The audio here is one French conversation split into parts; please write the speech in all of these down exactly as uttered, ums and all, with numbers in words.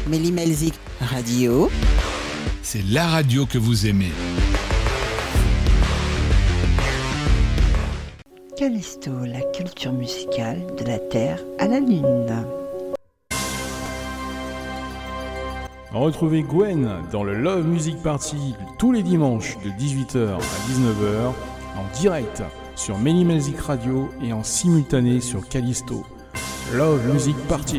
Méli-Melzik Radio. C'est la radio que vous aimez. Callisto, la culture musicale de la Terre à la Lune. Retrouvez Gwen dans le Love Music Party tous les dimanches de dix-huit heures à dix-neuf heures en direct sur Méli-Melzik Radio et en simultané sur Callisto. Love Music Party.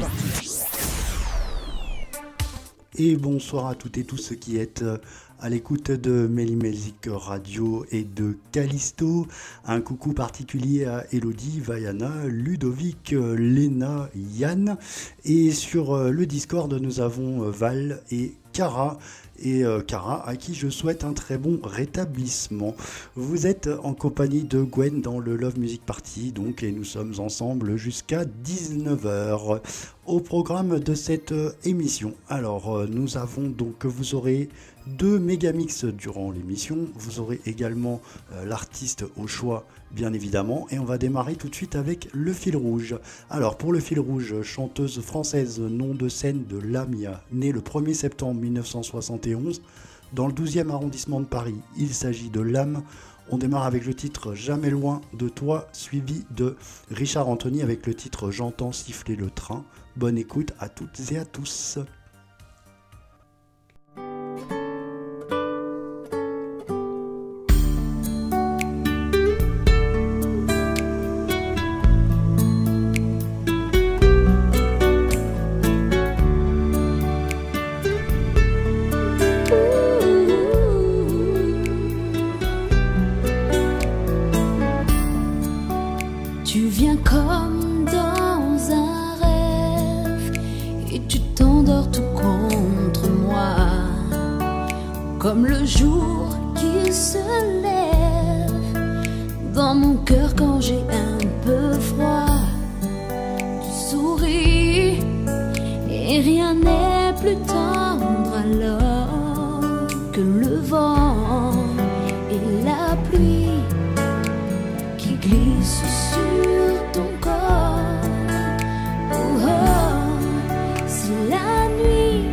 Et bonsoir à toutes et tous ceux qui êtes à l'écoute de Méli-Melzik Radio et de Callisto. Un coucou particulier à Elodie, Vaiana, Ludovic, Léna, Yann. Et sur le Discord, nous avons Val et Cara. Et euh, Cara, à qui je souhaite un très bon rétablissement. Vous êtes en compagnie de Gwen dans le Love Music Party, donc, et nous sommes ensemble jusqu'à dix-neuf heures au programme de cette euh, émission. Alors, euh, nous avons donc, vous aurez deux mégamix durant l'émission, vous aurez également euh, l'artiste au choix, bien évidemment, et on va démarrer tout de suite avec le fil rouge. Alors, pour le fil rouge, chanteuse française, nom de scène de Lamia, née le premier septembre mille neuf cent soixante et onze dans le douzième arrondissement de Paris. Il s'agit de L'âme. On démarre avec le titre Jamais loin de toi, suivi de Richard Anthony avec le titre J'entends siffler le train. Bonne écoute à toutes et à tous. Comme le jour qui se lève dans mon cœur quand j'ai un peu froid. Tu souris et rien n'est plus tendre alors que le vent et la pluie qui glissent sur ton corps. Oh, oh, si la nuit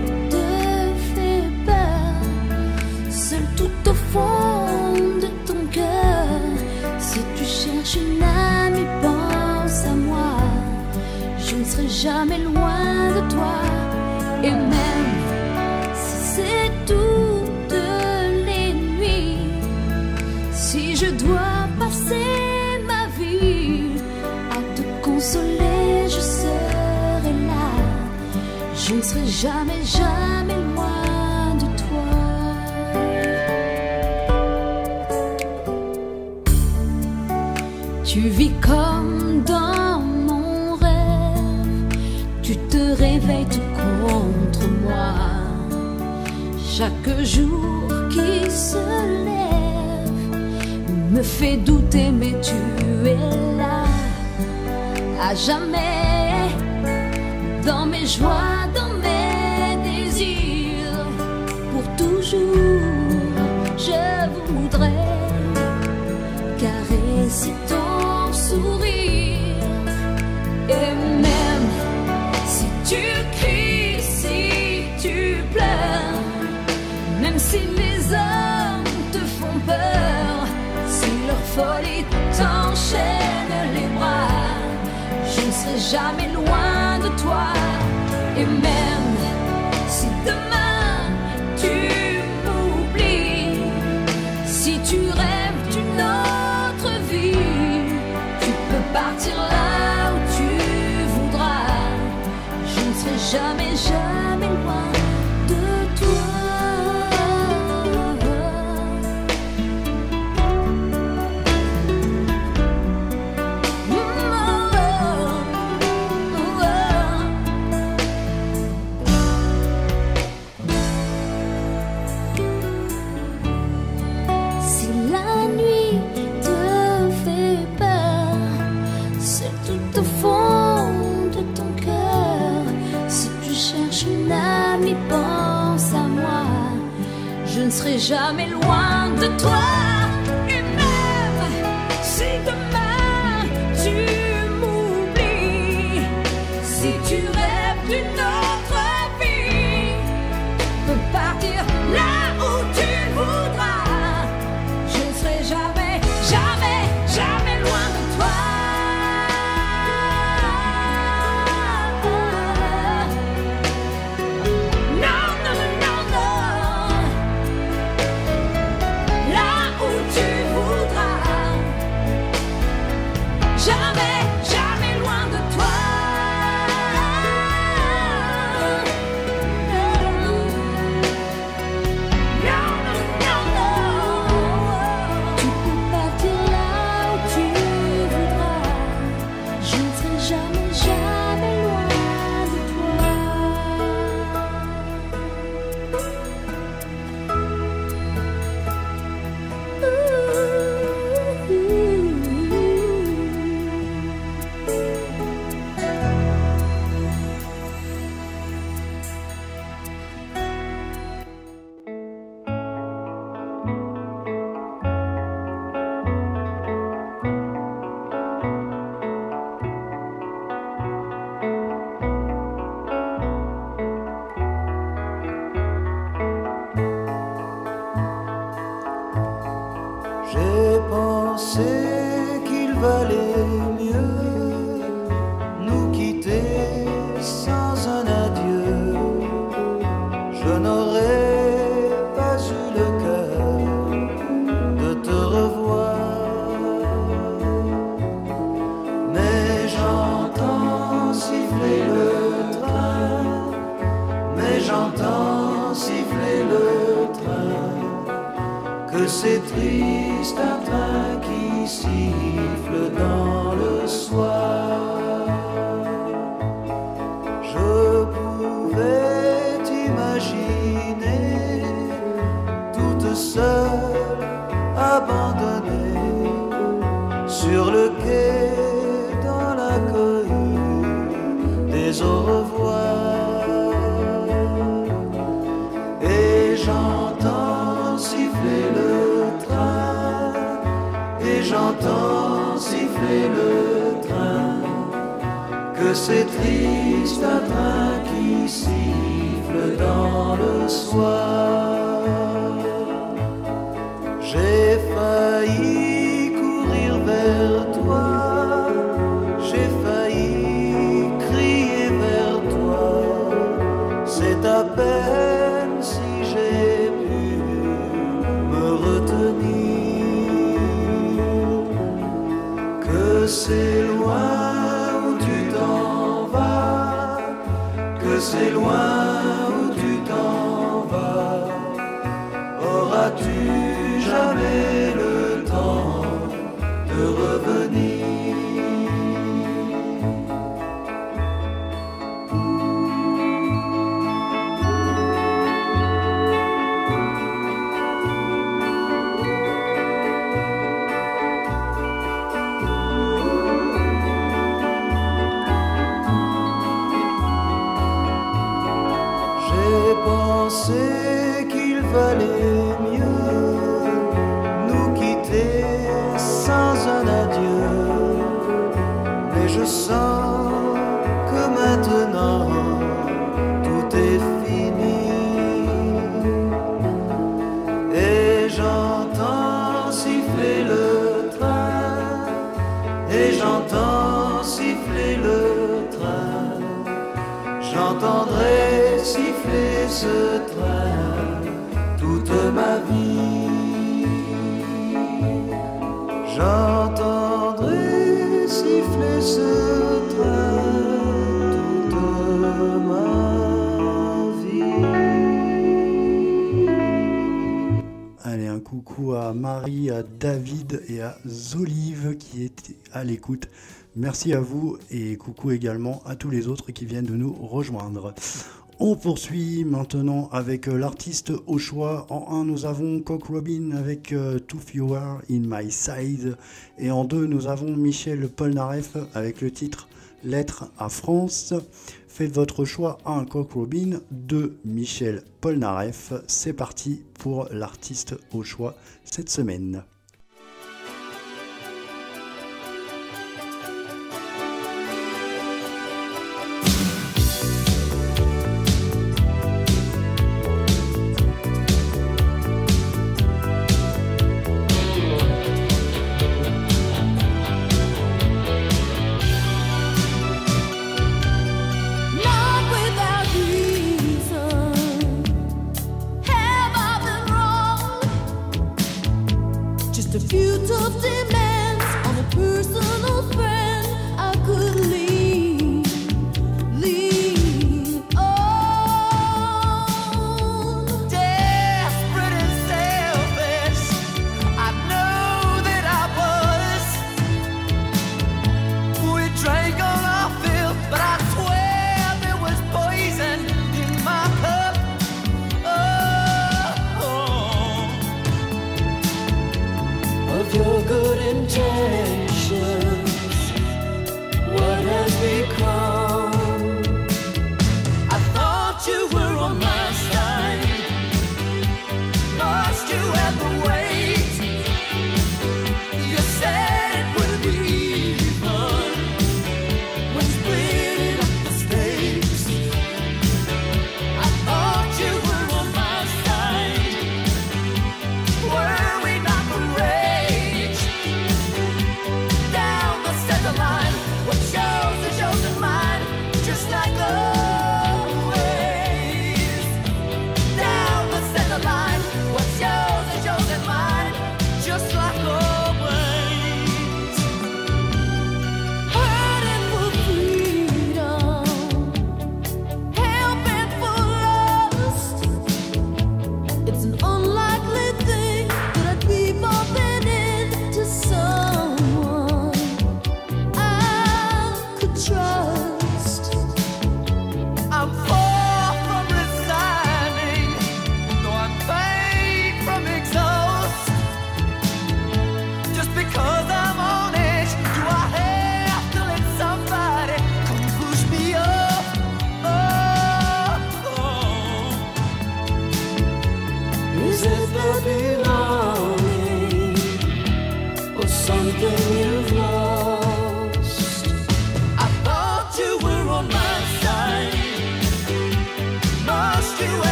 tout au fond de ton cœur, si tu cherches une amie, pense à moi. Je ne serai jamais loin de toi. Et même si c'est toutes les nuits, si je dois passer ma vie à te consoler, je serai là. Je ne serai jamais, jamais loin. Tu vis comme dans mon rêve, tu te réveilles tout contre moi. Chaque jour qui se lève me fait douter, mais tu es là. À jamais, dans mes joies, dans mes désirs, pour toujours, je voudrais caresser ton sourire. Et même si tu cries, si tu pleures, même si les hommes te font peur, si leur folie t'enchaîne les bras, je ne serai jamais loin de toi. Et même si demain tu m'oublies, si tu rêves d'une autre vie, tu peux partir là où tu voudras. Je ne serai jamais, jamais loin de toi. Je ne serai jamais loin de toi. Et même si demain tu m'oublies, si tu rêves d'une autre vie, c'est triste un train qui siffle dans le soir. Je pouvais t'imaginer toute seule, abandonnée sur le quai dans la cohue des au revoir. Et j'entends siffler le train, et j'entends siffler le train, que c'est triste un train qui siffle dans le soir. J'ai failli courir vers toi, j'ai failli crier vers toi, c'est à peine si j'ai pu me retenir, que c'est loin où tu t'en vas, que c'est loin où tu t'en vas, auras-tu jamais le temps de revenir? J'ai pensé qu'il valait mieux nous quitter sans un adieu, mais je sens que maintenant tout est fini, et j'entends siffler le train, et j'entends siffler le train, j'entendrai siffler ce train toute ma vie, j'entendrai siffler ce train toute ma vie. Allez, un coucou à Marie, à David et à Zolive qui étaient à l'écoute. Merci à vous et coucou également à tous les autres qui viennent de nous rejoindre. On poursuit maintenant avec l'artiste au choix. En un, nous avons Cock Robin avec euh, Too Fewer in My Side. Et en deux, nous avons Michel Polnareff avec le titre Lettre à France. Faites votre choix. un. Cock Robin. deux. Michel Polnareff. C'est parti pour l'artiste au choix cette semaine. Have I been wrong?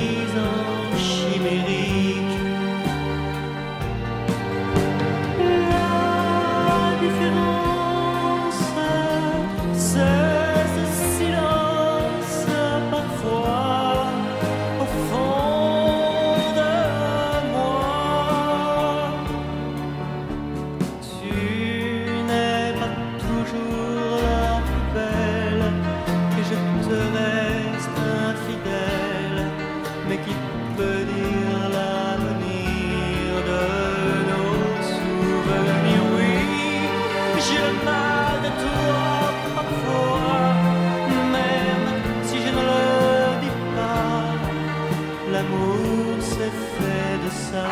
paysans chimériques. La différence, c'est ce silence parfois au fond de moi. Tu n'es pas toujours la plus belle et je te reste infidèle, mais qui peut dire l'avenir de nos souvenirs? Oui, j'ai le mal de toi parfois, même si je ne le dis pas. L'amour c'est fait de ça.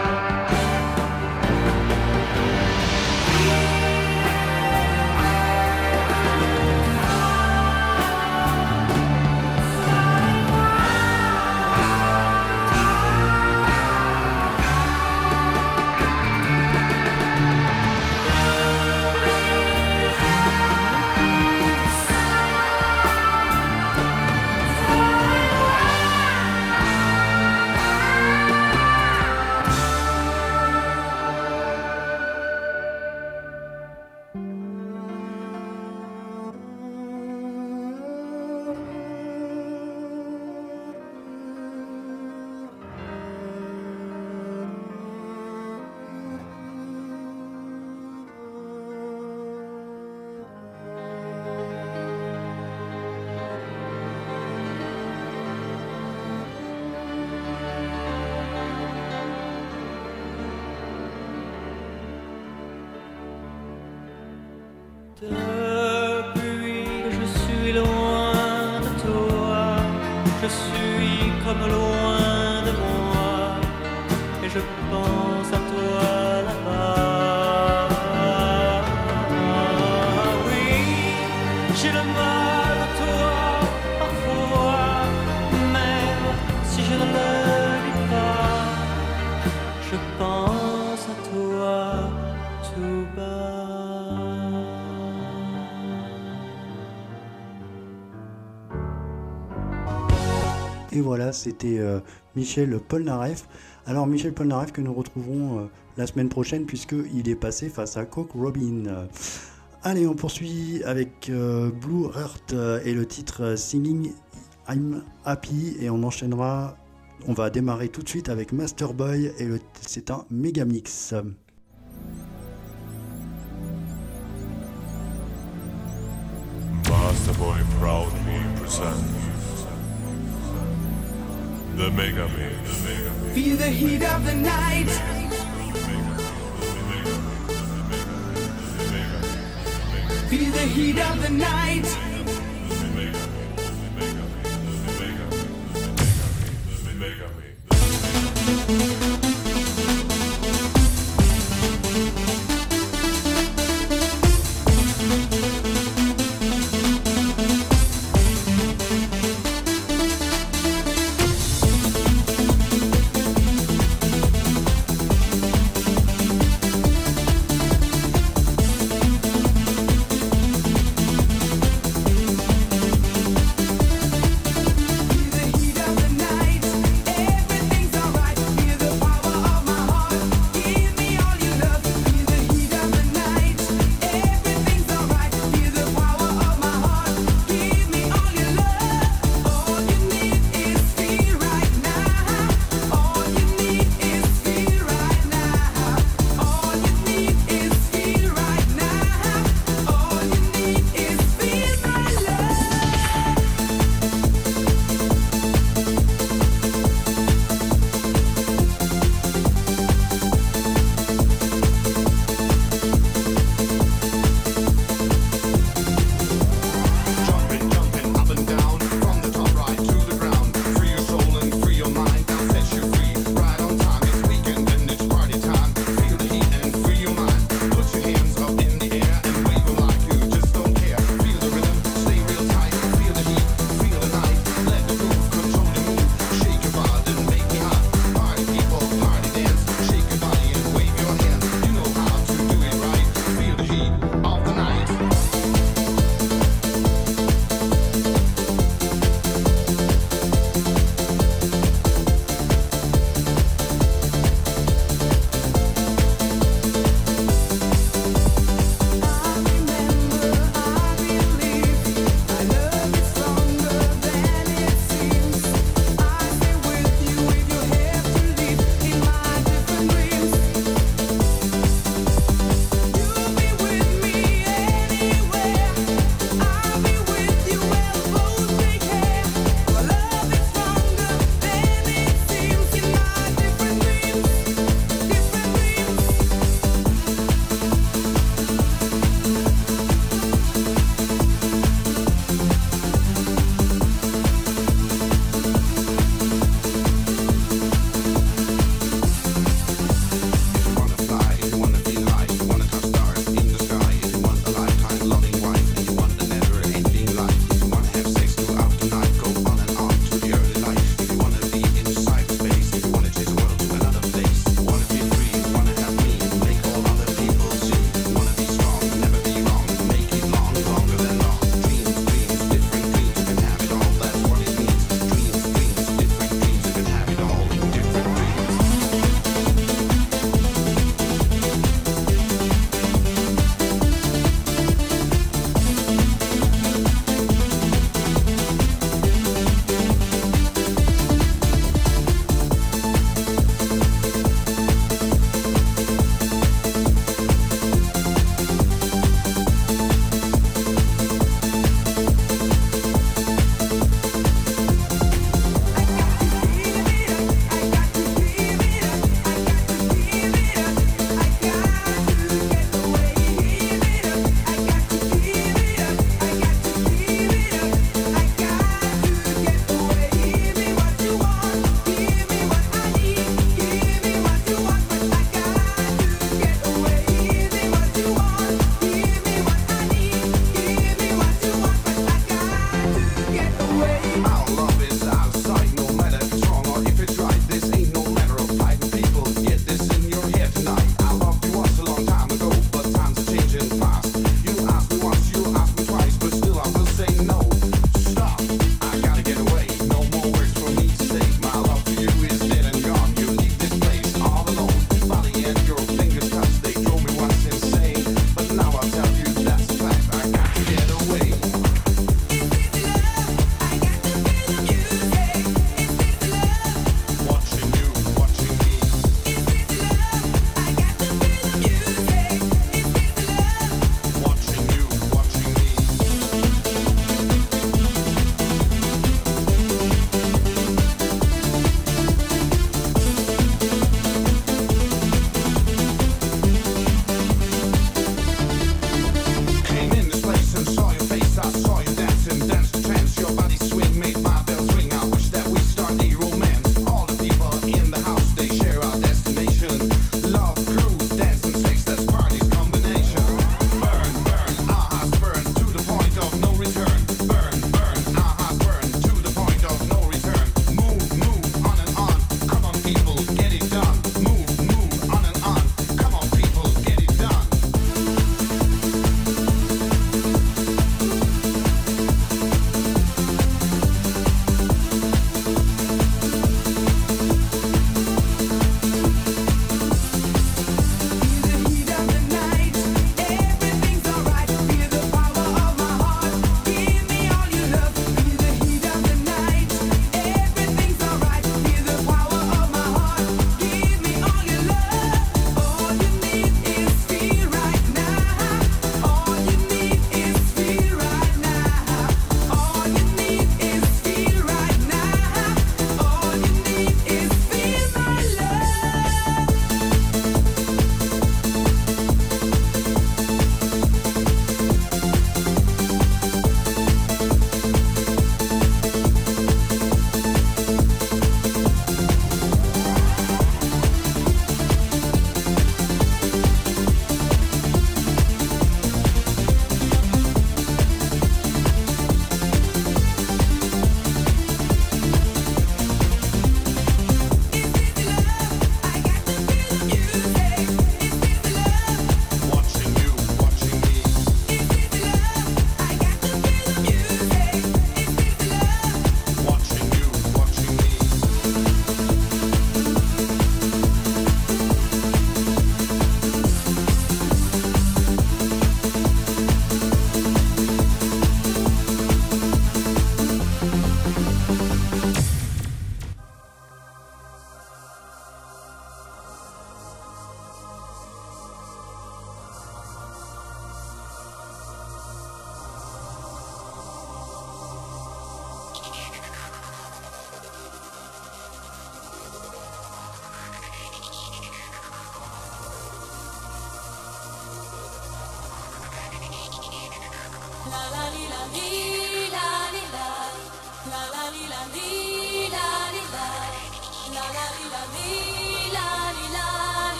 Depuis que je suis loin de toi, je suis comme loin de moi, et je pense à toi là-bas. Oui, j'ai le mal de toi parfois, même si je ne le dis pas, je pense à toi tout bas. Et voilà, c'était euh, Michel Polnareff. Alors Michel Polnareff que nous retrouverons euh, la semaine prochaine puisqu'il est passé face à Cock Robin. Euh, allez, on poursuit avec euh, Blue Heart euh, et le titre euh, Singing I'm Happy, et on enchaînera, on va démarrer tout de suite avec Master Boy et le, c'est un méga mix. Master Boy proudly presents the Mega Mix. Feel the heat of the night. Feel the heat of the night. Feel the heat of the night. Everything's alright. Feel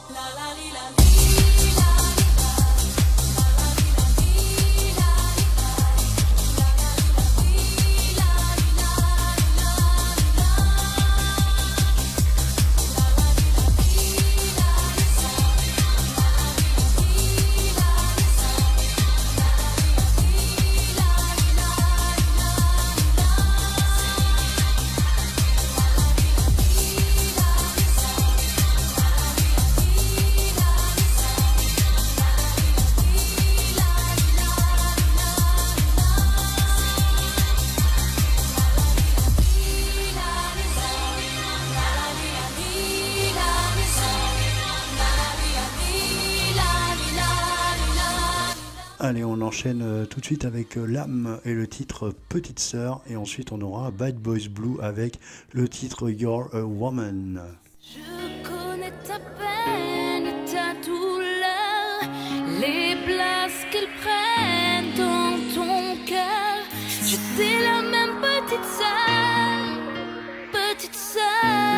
Allez, on enchaîne euh, tout de suite avec euh, l'âme et le titre Petite Sœur, et ensuite on aura Bad Boys Blue avec le titre You're a Woman. Je connais ta peine, ta douleur, les places qu'elles prennent dans ton cœur. J'étais la même petite sœur, petite sœur.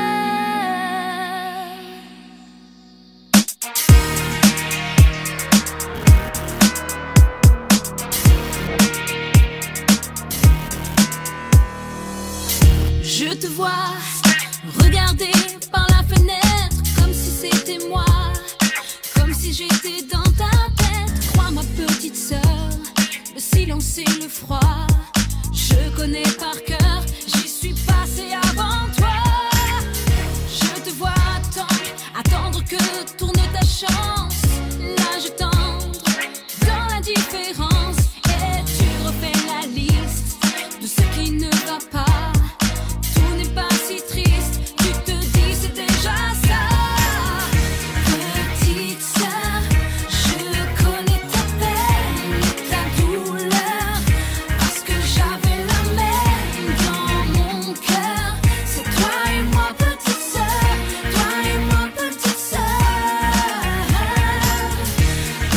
Je te vois regarder par la fenêtre comme si c'était moi, comme si j'étais dans ta tête. Crois ma petite sœur, le silence et le froid, je connais par cœur, j'y suis passée avant toi. Je te vois attendre, attendre que tourne ta chance, l'âge tendre dans l'indifférence, et tu refais la liste de ce qui ne va pas. Pas si triste, tu te dis c'est déjà ça. Petite sœur, je connais ta peine et ta douleur, parce que j'avais la même dans mon cœur. C'est toi et moi petite sœur, toi et moi petite sœur.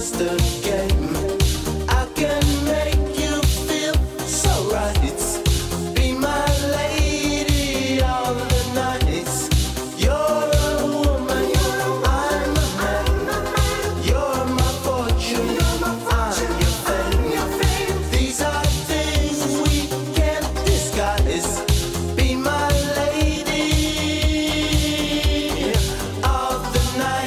just a game. I can make you feel so right. Be my lady of the night. You're a woman, I'm a man. You're my fortune, I'm your fame. These are things we can't disguise. Be my lady of the night.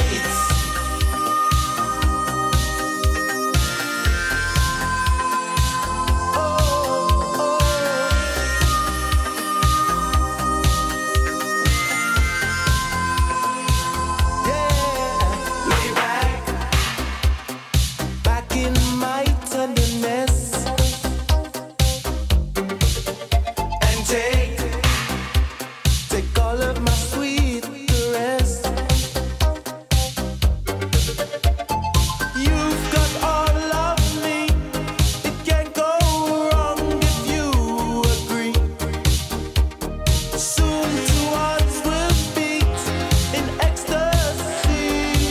Back in my tenderness, and take, take all of my sweet caress. You've got all of me, it can't go wrong if you agree. Soon two hearts will beat in ecstasy.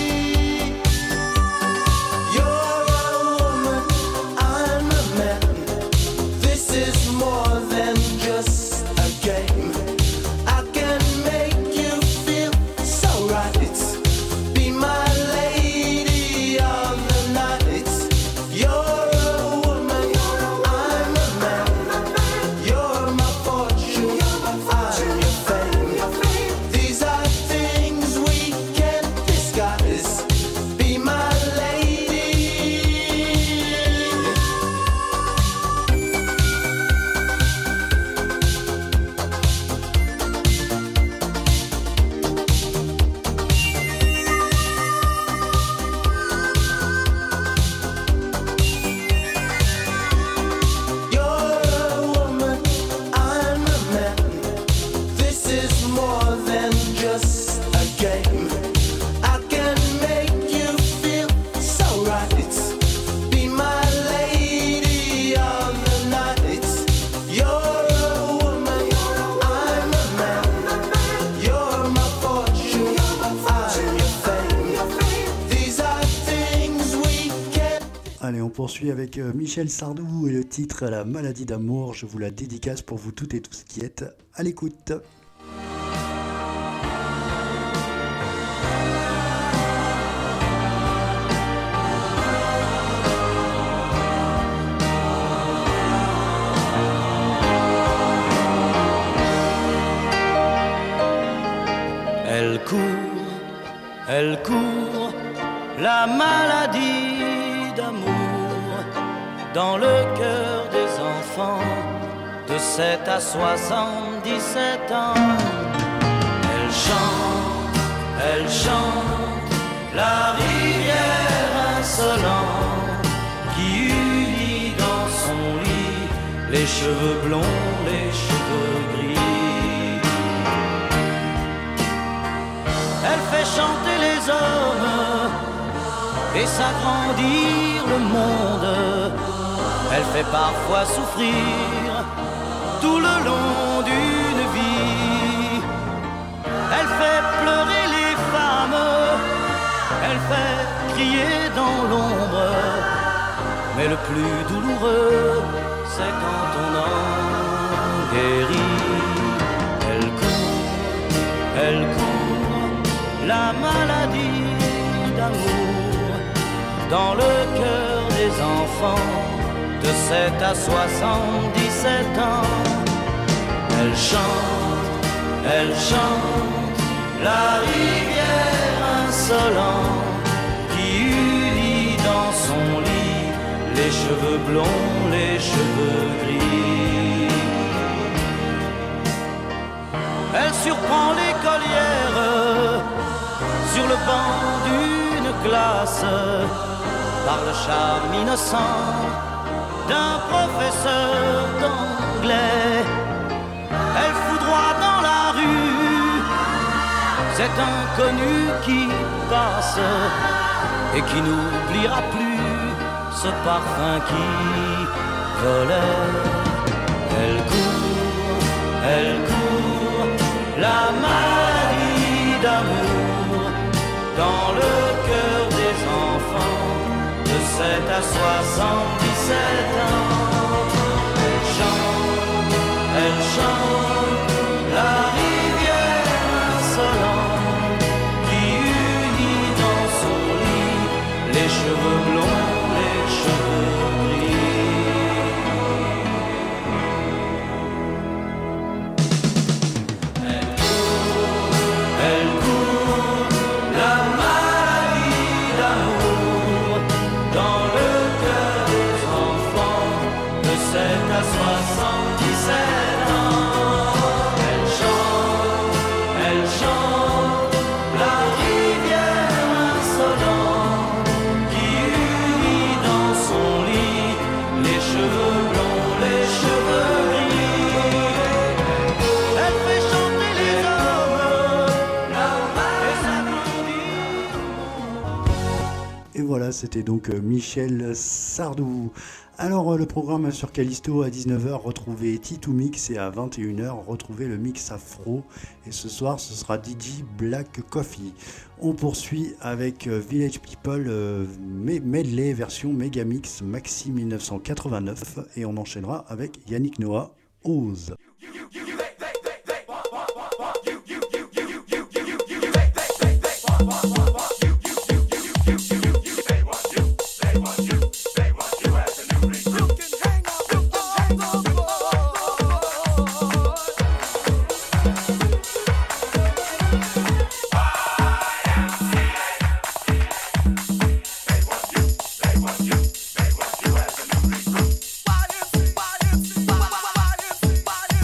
You're a woman, I'm a man. This is more than just a game. I can make you feel so right. Be my lady of the night. You're a woman, I'm a man. You're my fortune, I'm your fame. These are things we can't disguise. Be my lady. You're a woman, I'm a man. This is more than just a game. I can make you feel so right. Be my lady of the night. You're a woman, I'm a man. You're my fortune, I'm your fame. These are things we can't. Allez, on poursuit avec euh, Michel Sardou et le titre La maladie d'amour. Je vous la dédicace pour vous toutes et tous qui êtes à l'écoute. Elle court, elle court, la maladie d'amour dans le cœur des enfants de sept à soixante-dix-sept ans. Elle chante, elle chante, la rivière insolente qui unit dans son lit les cheveux blonds, les cheveux gris. Elle fait chanter les hommes et s'agrandir le monde. Elle fait parfois souffrir tout le long d'une vie. Elle fait pleurer les femmes, elle fait crier dans l'ombre. Mais le plus douloureux, c'est quand on en guérit. Elle court, elle court, la maladie d'amour dans le cœur des enfants de sept à soixante-dix-sept ans. Elle chante, elle chante, la rivière insolente qui unit dans son lit les cheveux blonds, les cheveux gris. Elle surprend l'écolière sur le banc d'une classe par le charme innocent d'un professeur d'anglais. Elle foudroie dans la rue cet inconnu qui passe et qui n'oubliera plus ce parfum qui volait. Elle court, elle court, la maladie d'amour dans le cœur des enfants de sept à soixante-dix-sept ans. Elle chante, elle chante la rivière insolente qui unit dans son lit les cheveux blonds, les cheveux gris. Elle court, elle court, la maladie d'amour dans le cœur des enfants de sept à soixante-dix-sept ans. Elle chante, elle chante la rivière insolente qui unit dans son lit les cheveux blonds, les cheveux gris. Elle fait chanter les hommes, et s'applaudit. Et voilà, c'était donc euh, Michel Sardou. Alors euh, le programme sur Callisto à dix-neuf heures, retrouvez Titou Mix, et à vingt et une heures, retrouvez le mix Afro. Et ce soir, ce sera D J Black Coffee. On poursuit avec euh, Village People euh, Medley version Megamix Maxi mille neuf cent quatre-vingt-neuf, et on enchaînera avec Yannick Noah, Ose. Why is, why is, why is, why is,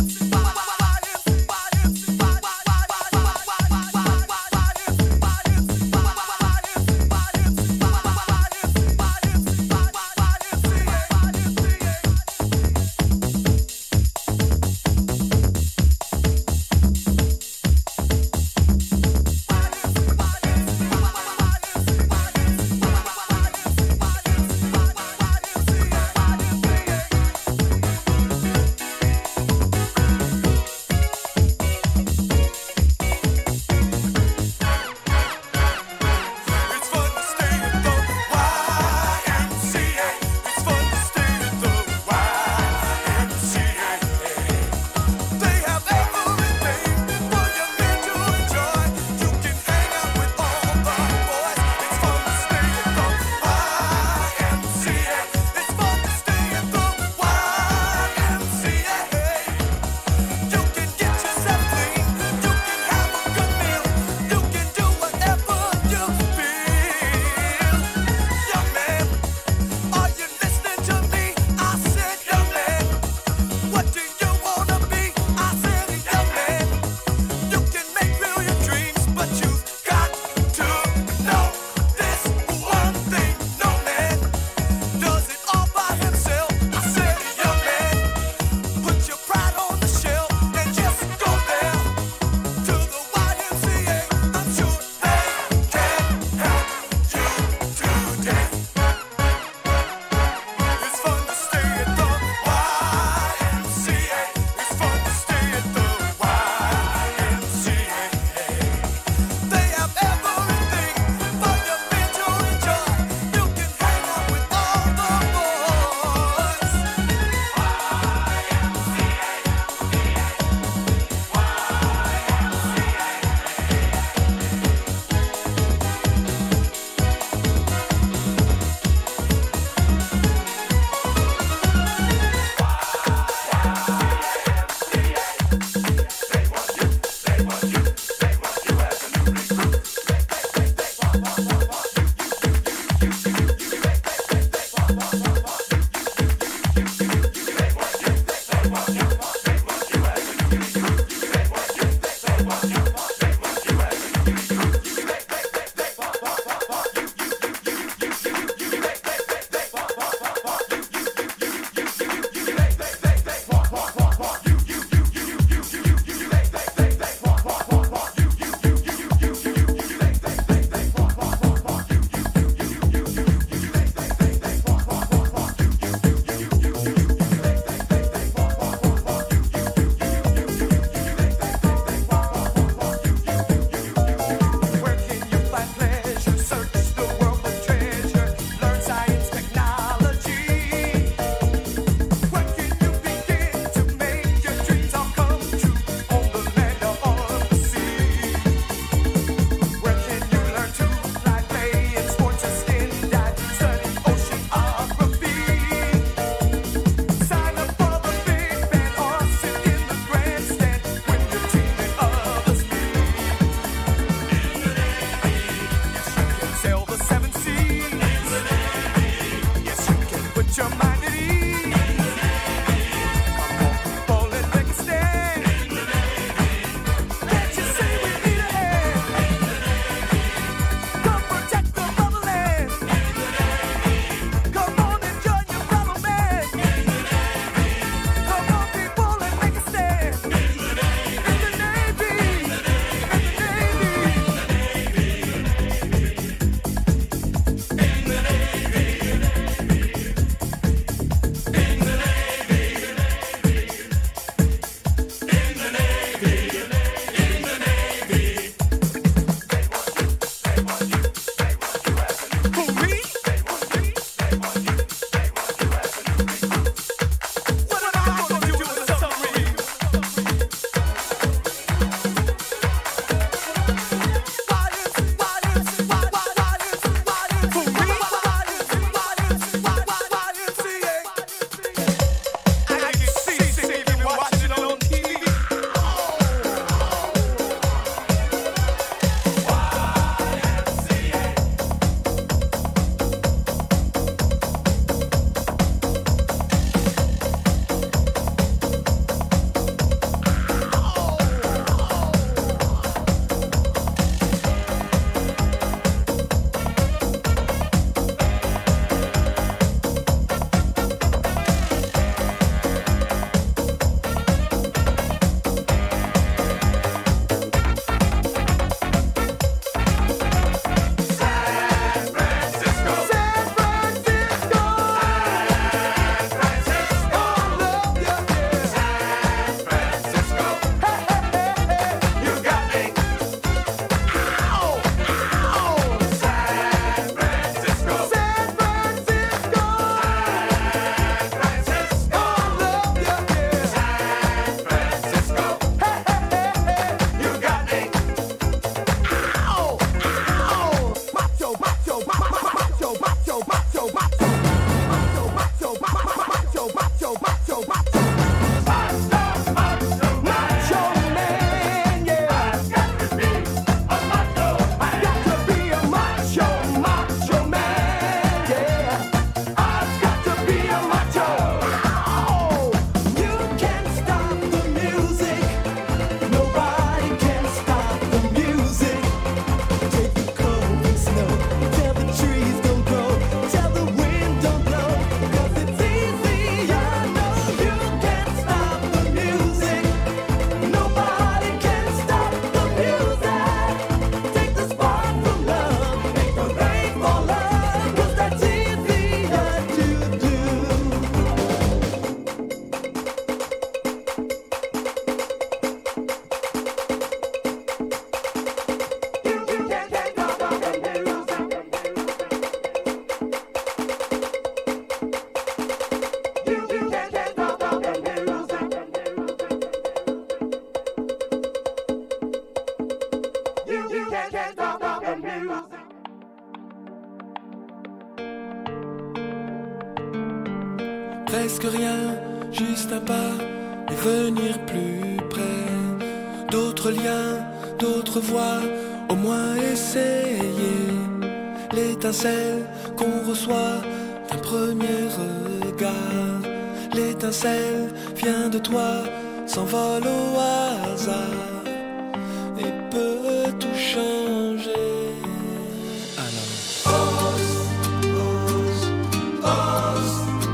presque rien, juste un pas et venir plus près. D'autres liens, d'autres voies, au moins essayer. L'étincelle qu'on reçoit d'un premier regard. L'étincelle vient de toi, s'envole au hasard et peut tout changer. Alors ose, ose, ose,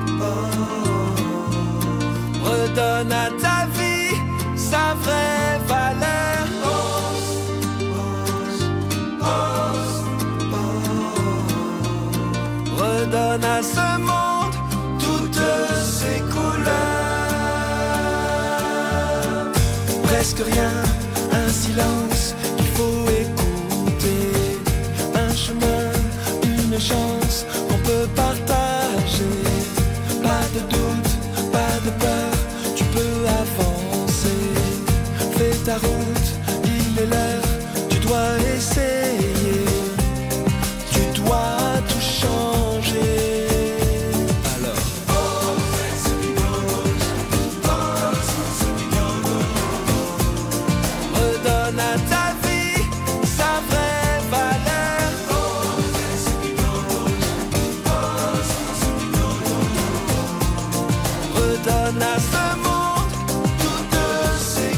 ose. Redonne à ta vie sa vraie valeur. Ose, ose, ose, ose. Redonne à ce monde toutes ses couleurs. Presque rien, un silence qu'il faut écouter. Un chemin, une chance qu'on peut partager. Pas de doute, pas de peur, tu peux avancer. Fais ta route, il est l'heure, tu dois essayer. Tu dois tout changer. Donne à ce monde toutes ses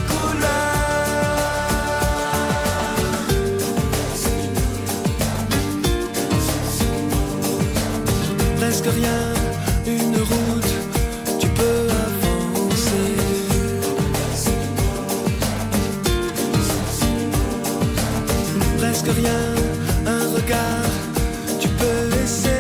couleurs. Presque rien, une route, tu peux avancer. Presque rien, un regard, tu peux essayer.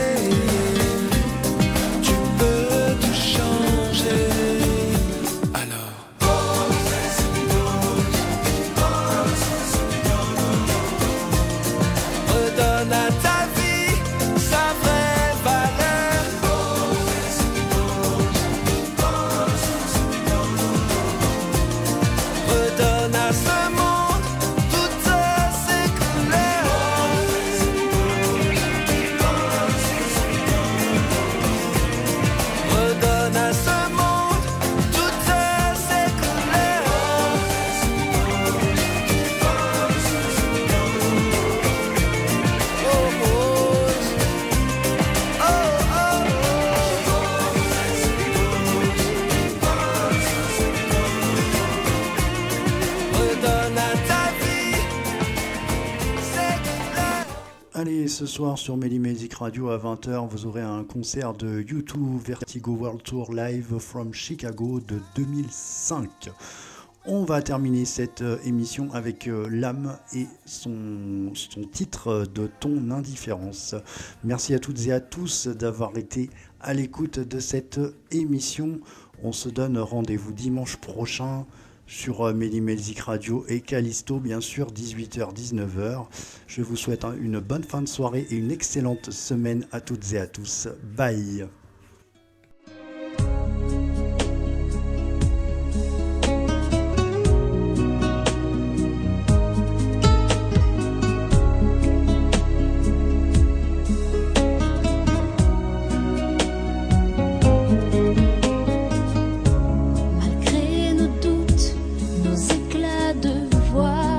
Ce soir sur Melly Music Radio à vingt heures, vous aurez un concert de U deux Vertigo World Tour Live from Chicago de deux mille cinq. On va terminer cette émission avec L'âme et son, son titre de Ton indifférence. Merci à toutes et à tous d'avoir été à l'écoute de cette émission. On se donne rendez-vous dimanche prochain sur Melly Music Radio et Callisto, bien sûr, dix-huit heures dix-neuf heures. Je vous souhaite une bonne fin de soirée et une excellente semaine à toutes et à tous. Bye.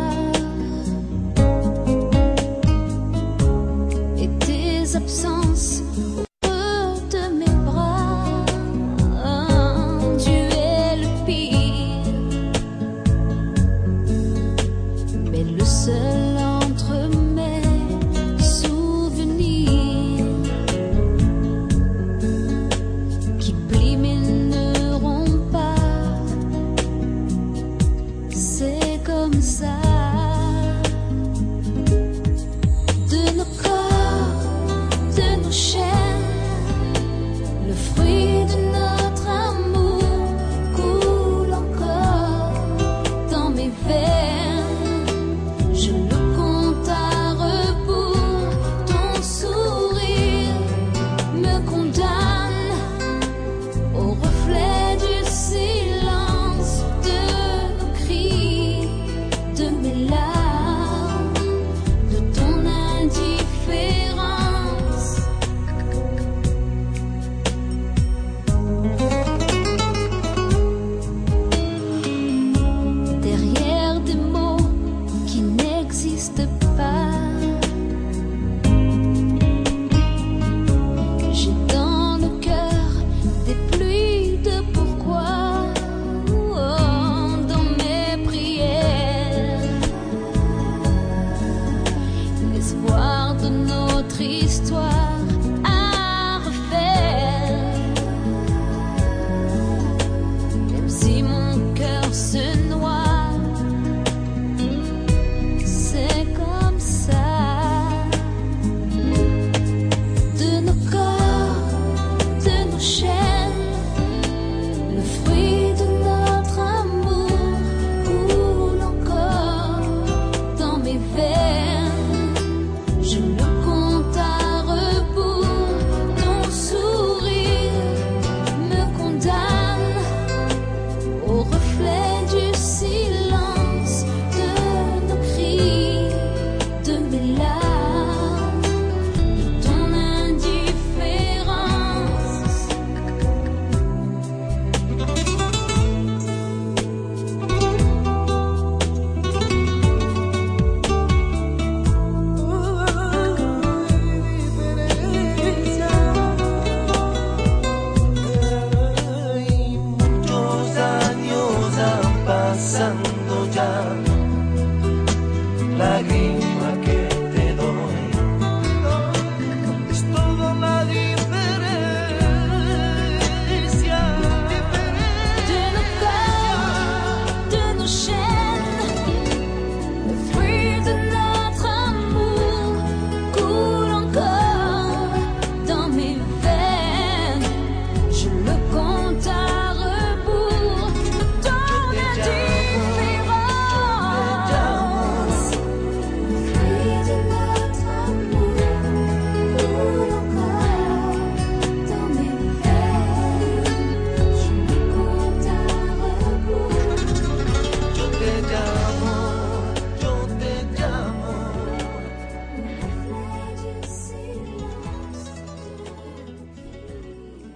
Absence